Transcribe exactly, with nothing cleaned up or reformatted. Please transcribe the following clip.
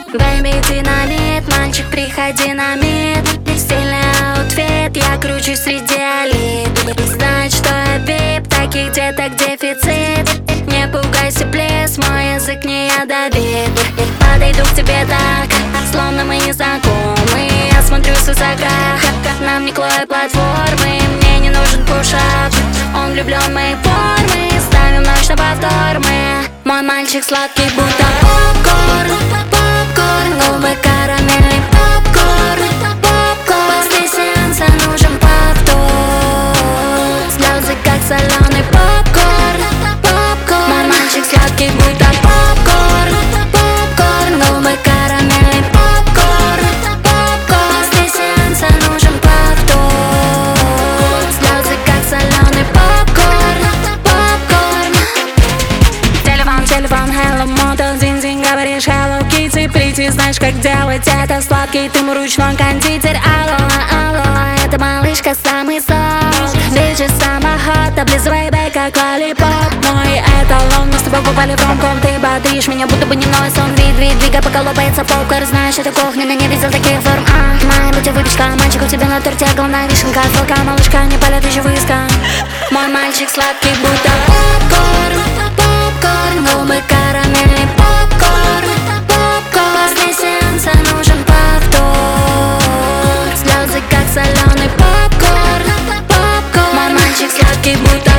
Бэйби, динамит, мальчик, приходи на мид. Стильный аутфит, я кручусь среди элит. Знать, что я вип, таких деток дефицит. Не пугайся, плес, мой язык не ядовит. Подойду к тебе так, словно мы не знакомы. Я смотрю с высока, нам не клоя платформы. Мне не нужен пушап, он влюблен в мои формы. Ставим ночь на повтор мы. Мой мальчик сладкий, будто попкорн. Попкорн, губы карамельный попкорн. Попкорн, после сеанса нужен повтор. Слезы как соленый попкорн. Попкорн, мой мальчик сладкий, будто попкорн. Попкорн, губы карамельный попкорн. Попкорн, после сеанса нужен повтор. Слезы как соленый попкорн. Попкорн. Телефон, телефон, hello, мото, зин-зин, говоришь hello, kitty, pretty. Знаешь, как делать это сладкий, ты мой ручной кондитер. Алло, алло, это малышка самый сок. Bitches самоход, облизывай бэй, как лолипоп. Мой эталон, мы с тобой попали в ромком. Ты бодришь меня, будто бы дневной сон. Вид, вид, двигай, пока лопается попкорн. Знаешь, это кухня, но не видел таких форм. А, моя будь выпечка, мальчик, у тебя на торте главная вишенка. Сладкая малышка, не полет еще выиска. Мой мальчик сладкий, будто попкорн. Попкорн, губы карамельный попкорн. Попкорн, после сеанса нужен повтор. Слезы как соленый попкорн. Попкорн, мой мальчик сладкий, будто